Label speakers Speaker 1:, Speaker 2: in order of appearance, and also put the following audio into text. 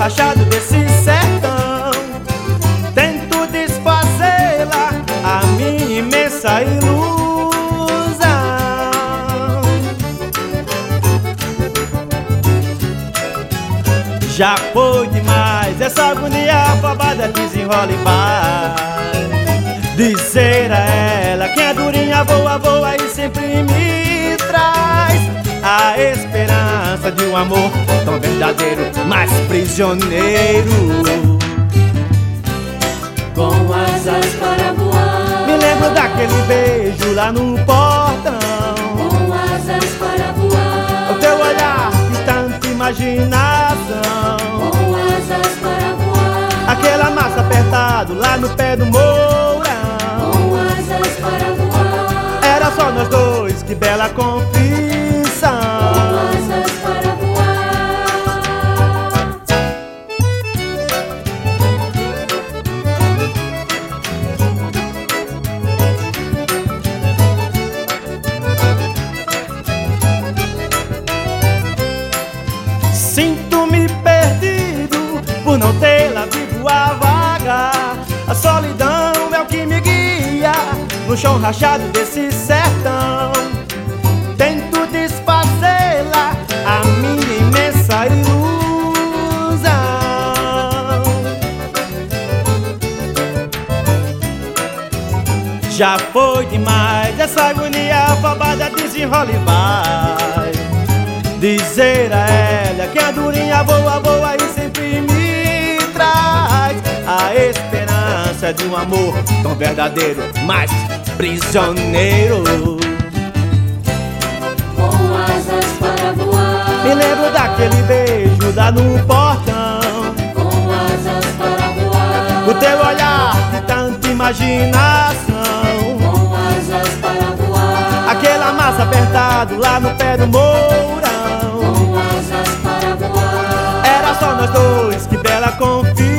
Speaker 1: rachado desse sertão. Tento desfazê-la, a minha imensa ilusão. Já foi demais essa agonia afobada, desenrola e vai. Dizer a ela que a durinha voa, voa e sempre me traz a esperança de um amor tão verdadeiro, mas prisioneiro.
Speaker 2: Com asas para voar,
Speaker 1: Me lembro daquele beijo lá no portão.
Speaker 2: com asas para voar,
Speaker 1: O teu olhar e tanta imaginação.
Speaker 2: com asas para voar,
Speaker 1: Aquele amasso apertado lá no pé do mourão.
Speaker 2: com asas para voar,
Speaker 1: Era só nós dois, que bela confissão.
Speaker 2: com asas para voar.
Speaker 1: Sinto-me perdido por não tê-la vivo a vagar. A solidão é o que me guia no chão rachado desse sertão. Tento desfazê-la, a minha imensa ilusão. Já foi demais essa agonia afobada, desenrola e vai. Dizer a ela que a durinha voa, voa e sempre me traz a esperança de um amor tão verdadeiro, mas prisioneiro.
Speaker 2: Com asas para voar,
Speaker 1: Me lembro daquele beijo lá no portão.
Speaker 2: com asas para voar,
Speaker 1: O teu olhar de tanta imaginação.
Speaker 2: com asas para voar,
Speaker 1: Aquele amasso apertado lá no pé do mourão.
Speaker 2: com asas para voar.
Speaker 1: Era só nós dois, que bela confissão.